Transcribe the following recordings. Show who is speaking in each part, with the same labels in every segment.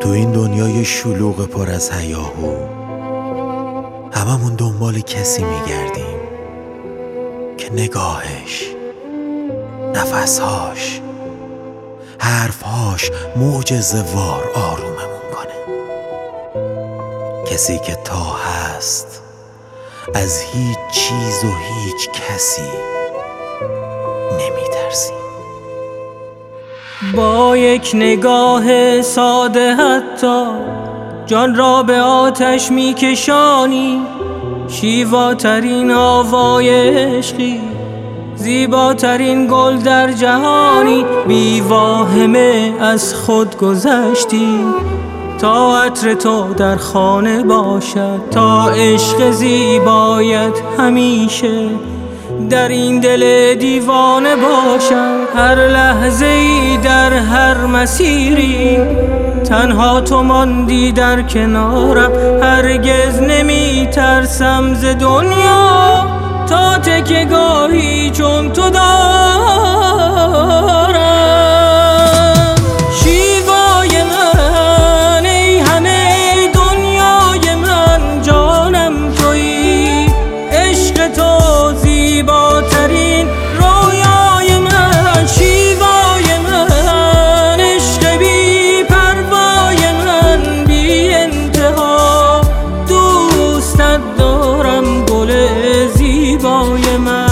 Speaker 1: تو این دنیای شلوغ پر از هیاهو هممون دنبال کسی میگردیم که نگاهش، نفسهاش، حرفهاش معجزه‌وار آروممون کنه. کسی که تا هست از هیچ چیز و هیچ کسی نمیترسیم.
Speaker 2: با یک نگاه ساده حتی جان را به آتش میکشانی، شیواترین آوای عشقی، زیباترین گل در جهانی. بی واهمه از خود گذشتی تا عطر تو در خانه باشد، تا عشق زیبایت همیشه در این دل دیوانه باشد. هر لحظه ای در هر مسیری تنها تو ماندی در کنارم. هرگز نمی ترسم ز دنیا تا تکیه‌گاهی چون تو دارم. شیوای من ای همه دنیای من، جانم تویی، عشق تو زیباترین رویای من. شیوای من عشق بی پروای من، بی انتها دوستت دارم گل زیبای من.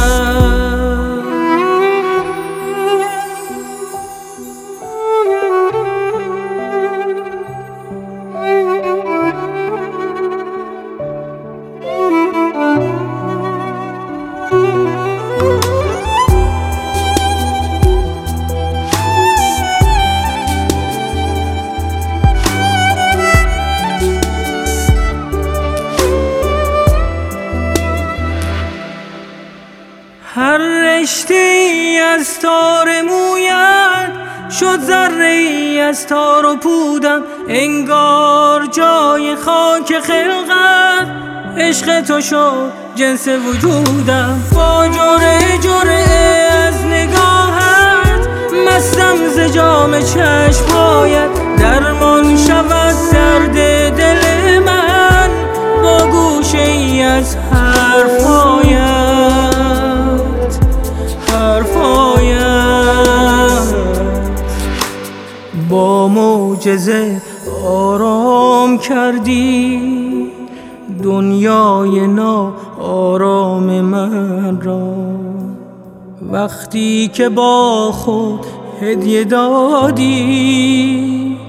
Speaker 2: هر رشته ای از تار مویت شد ذره ای از تار و پودم، انگار جای خاک خلقت عشق تو شد جنس وجودم. با جرعه جرعه از نگاهت مستم ز جام چشمهایت، درمان شود درد دل من با گوشه ای از حرفهایت. با معجزه آرام کردی دنیای ناآرام من را. وقتی که با خود هدیه دادی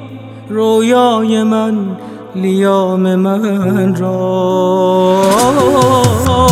Speaker 2: رویای من، لیام من را.